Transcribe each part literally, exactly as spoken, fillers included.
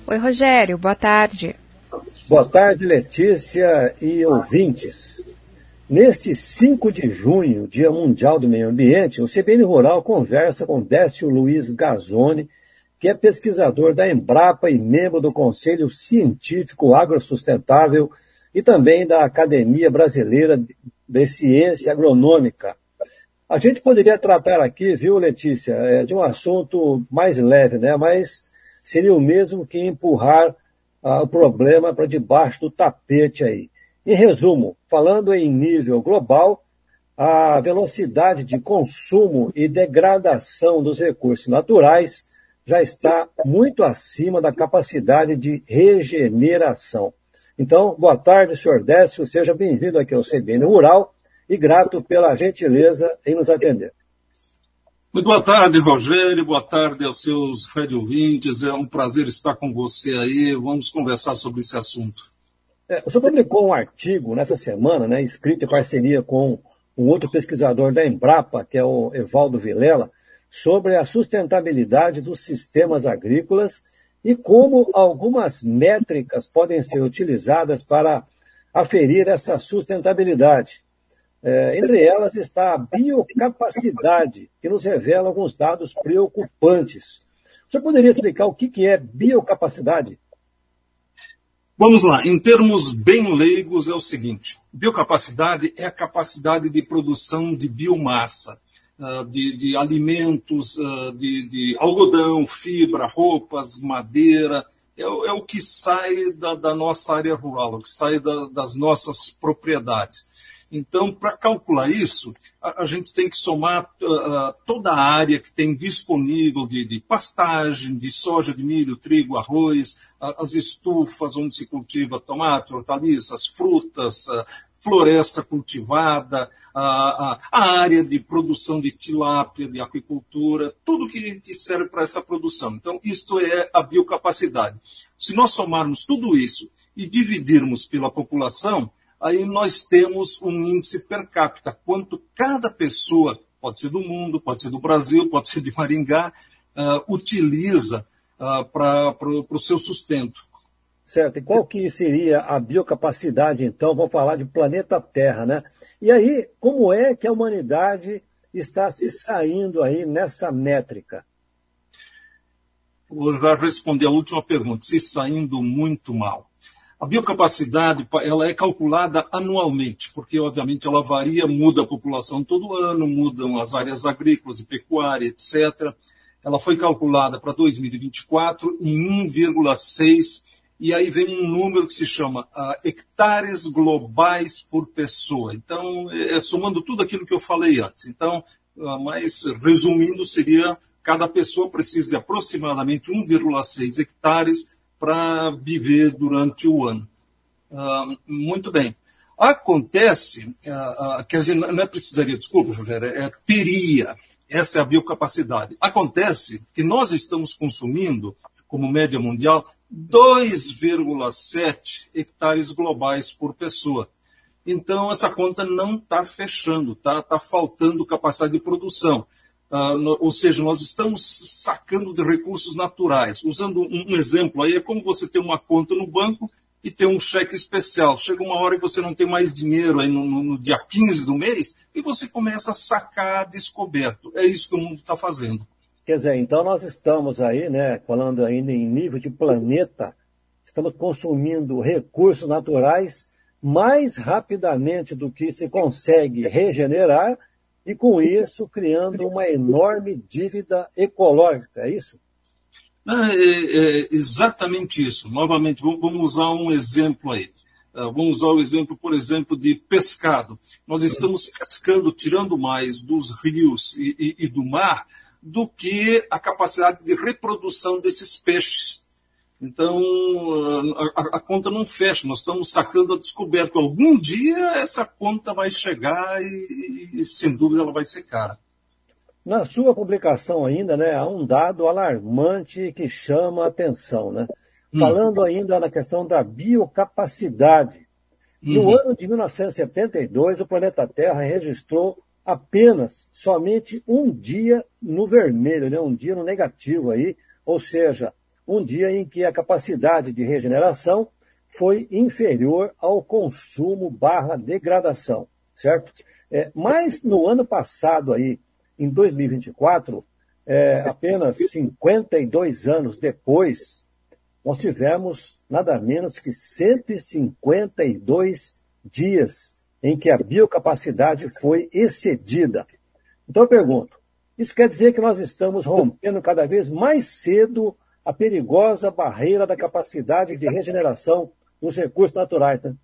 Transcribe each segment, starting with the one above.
Oi, Rogério, boa tarde. Boa tarde, Letícia e ouvintes. Neste cinco de junho, Dia Mundial do Meio Ambiente, o C B N Rural conversa com Décio Luiz Gazzoni, que é pesquisador da Embrapa e membro do Conselho Científico Agrossustentável e também da Academia Brasileira de Ciência Agronômica. A gente poderia tratar aqui, viu, Letícia, de um assunto mais leve, né? Mas seria o mesmo que empurrar ah, o problema para debaixo do tapete aí. Em resumo, falando em nível global, a velocidade de consumo e degradação dos recursos naturais já está muito acima da capacidade de regeneração. Então, boa tarde, senhor Décio, seja bem-vindo aqui ao C B N Rural e grato pela gentileza em nos atender. Muito boa tarde, Rogério, boa tarde aos seus rádio ouvintes, é um prazer estar com você aí, vamos conversar sobre esse assunto. É, o senhor publicou um artigo nessa semana, né, escrito em parceria com um outro pesquisador da Embrapa, que é o Evaldo Vilela, sobre a sustentabilidade dos sistemas agrícolas e como algumas métricas podem ser utilizadas para aferir essa sustentabilidade. É, entre elas está a biocapacidade, que nos revela alguns dados preocupantes. O senhor poderia explicar o que é biocapacidade? Vamos lá, em termos bem leigos é o seguinte, biocapacidade é a capacidade de produção de biomassa, de, de alimentos, de, de algodão, fibra, roupas, madeira, é, é o que sai da, da nossa área rural, o que sai da, das nossas propriedades. Então, para calcular isso, a, a gente tem que somar uh, toda a área que tem disponível de, de pastagem, de soja, de milho, trigo, arroz, uh, as estufas onde se cultiva tomate, hortaliças, frutas, uh, floresta cultivada, uh, uh, a área de produção de tilápia, de aquicultura, tudo que, que serve para essa produção. Então, isto é a biocapacidade. Se nós somarmos tudo isso e dividirmos pela população, aí nós temos um índice per capita, quanto cada pessoa, pode ser do mundo, pode ser do Brasil, pode ser de Maringá, uh, utiliza uh, para o seu sustento. Certo, e qual que seria a biocapacidade, então? Vamos falar de planeta Terra, né? E aí, como é que a humanidade está se saindo aí nessa métrica? Vou já responder a última pergunta, se saindo muito mal. A biocapacidade ela é calculada anualmente, porque, obviamente, ela varia, muda a população todo ano, mudam as áreas agrícolas, de pecuária, etcétera. Ela foi calculada para dois mil e vinte e quatro em um vírgula seis, e aí vem um número que se chama uh, hectares globais por pessoa. Então, é somando tudo aquilo que eu falei antes. Então, uh, mas resumindo, seria cada pessoa precisa de aproximadamente um vírgula seis hectares para viver durante o ano. Uh, muito bem. Acontece, uh, uh, quer dizer, não é precisaria, desculpa, Rogério, é teria, essa é a biocapacidade. Acontece que nós estamos consumindo, como média mundial, dois vírgula sete hectares globais por pessoa. Então, essa conta não está fechando, está tá faltando capacidade de produção. Uh, no, ou seja, nós estamos sacando de recursos naturais. Usando um, um exemplo aí, é como você ter uma conta no banco e ter um cheque especial. Chega uma hora que você não tem mais dinheiro aí no, no, no dia quinze do mês e você começa a sacar descoberto. É isso que o mundo está fazendo. Quer dizer, então nós estamos aí, né, falando ainda em nível de planeta, estamos consumindo recursos naturais mais rapidamente do que se consegue regenerar, e com isso criando uma enorme dívida ecológica, é isso? É, é, é exatamente isso. Novamente, vamos, vamos usar um exemplo aí. Uh, vamos usar o exemplo, por exemplo, de pescado. Nós estamos pescando, tirando mais dos rios e, e, e do mar do que a capacidade de reprodução desses peixes. Então, a, a conta não fecha, nós estamos sacando a descoberta. Algum dia essa conta vai chegar e, e, sem dúvida, ela vai ser cara. Na sua publicação ainda, né, há um dado alarmante que chama a atenção, né? Hum. Falando ainda na questão da biocapacidade. No uhum. ano de mil novecentos e setenta e dois, o planeta Terra registrou apenas, somente um dia no vermelho, né, um dia no negativo aí, ou seja, um dia em que a capacidade de regeneração foi inferior ao consumo barra degradação, certo? É, mas no ano passado, aí, em dois mil e vinte e quatro, é, apenas cinquenta e dois anos depois, nós tivemos nada menos que cento e cinquenta e dois dias em que a biocapacidade foi excedida. Então eu pergunto, isso quer dizer que nós estamos rompendo cada vez mais cedo a perigosa barreira da capacidade de regeneração dos recursos naturais, né?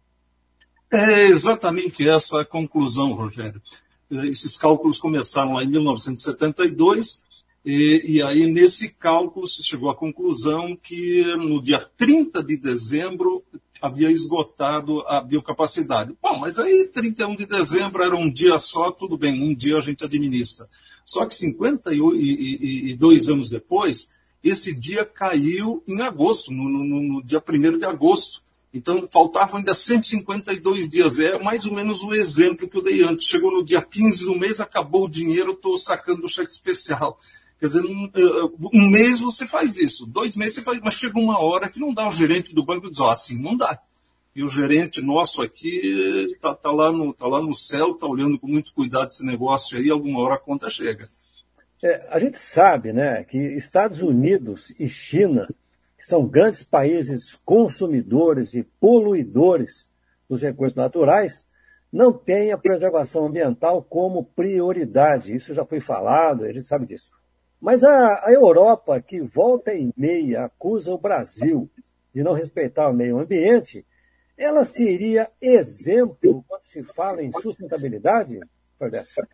É exatamente essa a conclusão, Rogério. Esses cálculos começaram lá em mil novecentos e setenta e dois, e, e aí nesse cálculo se chegou à conclusão que no dia trinta de dezembro havia esgotado a biocapacidade. Bom, mas aí trinta e um de dezembro era um dia só, tudo bem, um dia a gente administra. Só que cinquenta e dois anos depois, esse dia caiu em agosto, no, no, no dia primeiro de agosto. Então, faltavam ainda cento e cinquenta e dois dias. É mais ou menos o exemplo que eu dei antes. Chegou no dia quinze do mês, acabou o dinheiro, estou sacando o cheque especial. Quer dizer, um mês você faz isso, dois meses você faz, mas chega uma hora que não dá. O gerente do banco diz, ó, assim não dá. E o gerente nosso aqui está tá lá, tá lá no céu, está olhando com muito cuidado esse negócio aí, alguma hora a conta chega. É, a gente sabe, né, que Estados Unidos e China, que são grandes países consumidores e poluidores dos recursos naturais, não têm a preservação ambiental como prioridade. Isso já foi falado, a gente sabe disso. Mas a, a Europa, que volta e meia acusa o Brasil de não respeitar o meio ambiente, ela seria exemplo quando se fala em sustentabilidade, Fordécio?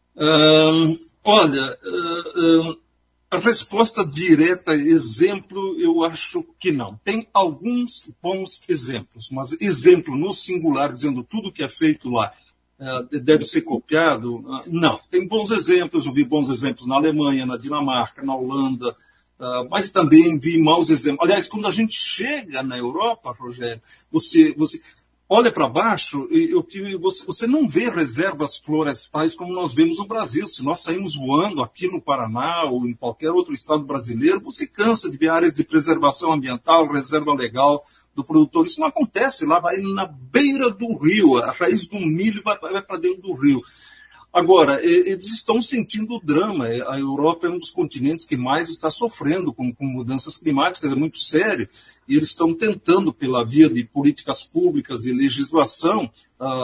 Um, olha, uh, uh, a resposta direta, exemplo, eu acho que não. Tem alguns bons exemplos, mas exemplo no singular, dizendo tudo que é feito lá uh, deve ser copiado, uh, não. Tem bons exemplos, eu vi bons exemplos na Alemanha, na Dinamarca, na Holanda, uh, mas também vi maus exemplos. Aliás, quando a gente chega na Europa, Rogério, você... você olha para baixo, eu, eu, você, você não vê reservas florestais como nós vemos no Brasil. Se nós saímos voando aqui no Paraná ou em qualquer outro estado brasileiro, você cansa de ver áreas de preservação ambiental, reserva legal do produtor. Isso não acontece lá, vai na beira do rio, a raiz do milho vai, vai para dentro do rio. Agora, eles estão sentindo o drama. A Europa é um dos continentes que mais está sofrendo com, com mudanças climáticas, é muito sério, e eles estão tentando, pela via de políticas públicas e legislação, a, a,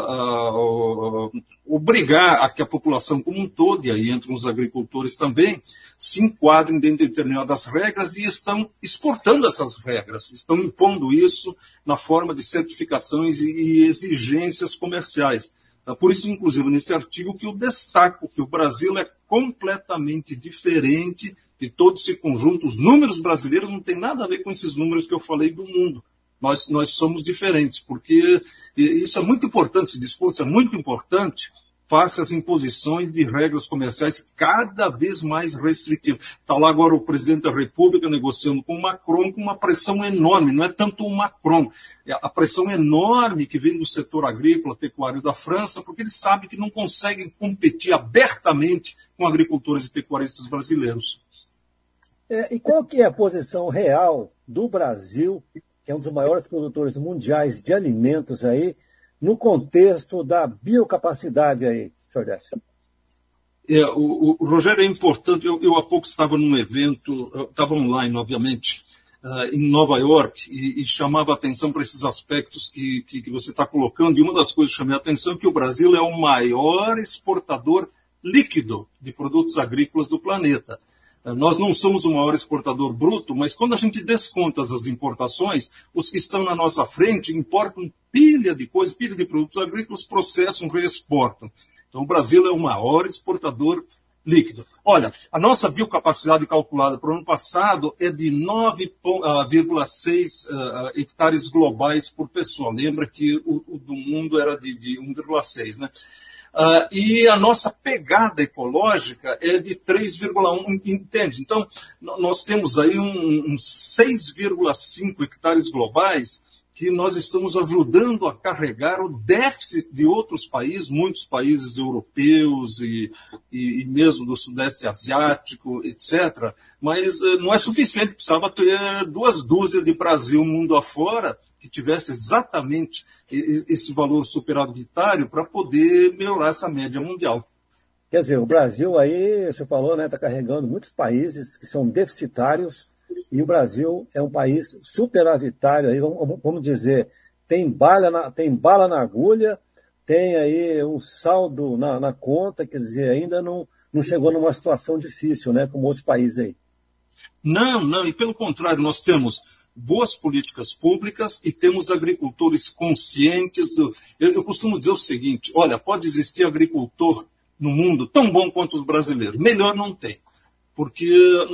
a, obrigar a que a população como um todo, e aí entram os agricultores também, se enquadrem dentro de determinadas regras e estão exportando essas regras, estão impondo isso na forma de certificações e, e exigências comerciais. Por isso, inclusive, nesse artigo que eu destaco que o Brasil é completamente diferente de todo esse conjunto. Os números brasileiros não têm nada a ver com esses números que eu falei do mundo. Nós, nós somos diferentes, porque isso é muito importante, esse discurso é muito importante, face às imposições de regras comerciais cada vez mais restritivas. Está lá agora o presidente da República negociando com o Macron com uma pressão enorme, não é tanto o Macron, é a pressão enorme que vem do setor agrícola, pecuário da França, porque eles sabem que não conseguem competir abertamente com agricultores e pecuaristas brasileiros. É, e qual que é a posição real do Brasil, que é um dos maiores produtores mundiais de alimentos aí, no contexto da biocapacidade aí, senhor Décio? É, o, o Rogério, é importante, eu, eu há pouco estava num evento, estava online, obviamente, uh, em Nova York, e, e chamava a atenção para esses aspectos que, que, que você está colocando, e uma das coisas que chamei a atenção é que o Brasil é o maior exportador líquido de produtos agrícolas do planeta. Nós não somos o maior exportador bruto, mas quando a gente desconta as importações, os que estão na nossa frente importam pilha de coisas, pilha de produtos agrícolas, processam, reexportam. Então o Brasil é o maior exportador líquido. Olha, a nossa biocapacidade calculada para o ano passado é de nove vírgula seis uh, hectares globais por pessoa. Lembra que o, o do mundo era de, de um vírgula seis, né? Uh, e a nossa pegada ecológica é de três vírgula um, entende? Então, nós temos aí uns um seis vírgula cinco hectares globais que nós estamos ajudando a carregar o déficit de outros países, muitos países europeus e, e, e mesmo do Sudeste Asiático, etcétera. Mas eh, não é suficiente, precisava ter duas dúzias de Brasil mundo afora que tivesse exatamente esse valor superavitário para poder melhorar essa média mundial. Quer dizer, o Brasil aí, você falou, né, está carregando muitos países que são deficitários, e o Brasil é um país superavitário, aí, vamos, vamos dizer, tem bala, na, tem bala na agulha, tem aí um saldo na, na conta, quer dizer, ainda não, não chegou numa situação difícil, né, como outros países aí. Não, não, e pelo contrário, nós temos boas políticas públicas e temos agricultores conscientes. Do... Eu, eu costumo dizer o seguinte, olha, pode existir agricultor no mundo tão bom quanto os brasileiros, melhor não tem. Porque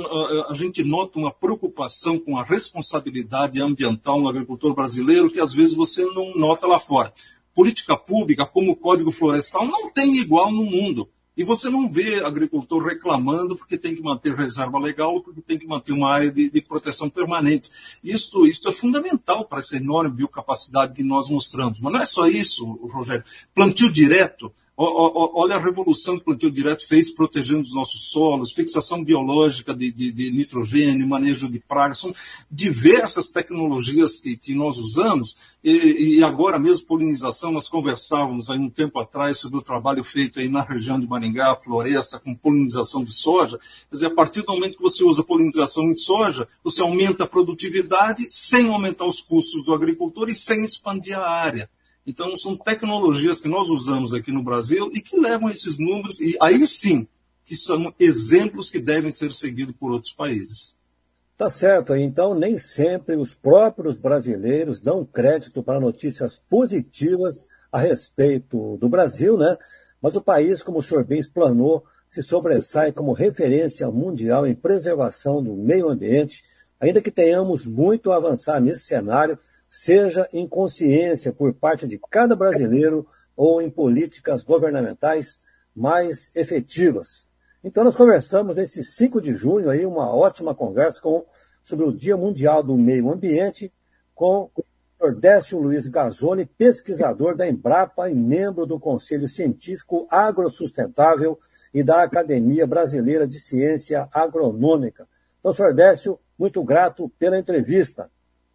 a gente nota uma preocupação com a responsabilidade ambiental no agricultor brasileiro que às vezes você não nota lá fora. Política pública, como o Código Florestal, não tem igual no mundo. E você não vê agricultor reclamando porque tem que manter reserva legal, porque tem que manter uma área de, de proteção permanente. Isto, isto é fundamental para essa enorme biocapacidade que nós mostramos. Mas não é só isso, Rogério. Plantio direto. Olha a revolução que o plantio direto fez protegendo os nossos solos, fixação biológica de, de, de nitrogênio, manejo de pragas, são diversas tecnologias que, que nós usamos, e, e agora mesmo polinização, nós conversávamos aí um tempo atrás sobre o trabalho feito aí na região de Maringá, floresta, com polinização de soja. Quer dizer, a partir do momento que você usa polinização de soja, você aumenta a produtividade sem aumentar os custos do agricultor e sem expandir a área. Então, são tecnologias que nós usamos aqui no Brasil e que levam esses números, e aí sim, que são exemplos que devem ser seguidos por outros países. Tá certo, então nem sempre os próprios brasileiros dão crédito para notícias positivas a respeito do Brasil, né? Mas o país, como o senhor bem explanou, se sobressai como referência mundial em preservação do meio ambiente, ainda que tenhamos muito a avançar nesse cenário, seja em consciência por parte de cada brasileiro ou em políticas governamentais mais efetivas. Então nós conversamos nesse cinco de junho, aí, uma ótima conversa com, sobre o Dia Mundial do Meio Ambiente, com o doutor Décio Luiz Gazzoni, pesquisador da Embrapa e membro do Conselho Científico Agrosustentável e da Academia Brasileira de Ciência Agronômica. Então, senhor Décio, muito grato pela entrevista.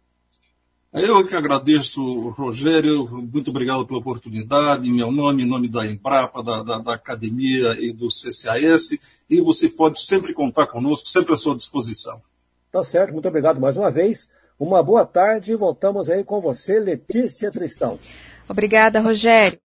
Eu que agradeço, Rogério, muito obrigado pela oportunidade, em meu nome, em nome da Embrapa, da, da, da Academia e do C C A S, e você pode sempre contar conosco, sempre à sua disposição. Tá certo, muito obrigado mais uma vez, uma boa tarde e voltamos aí com você, Letícia Tristão. Obrigada, Rogério.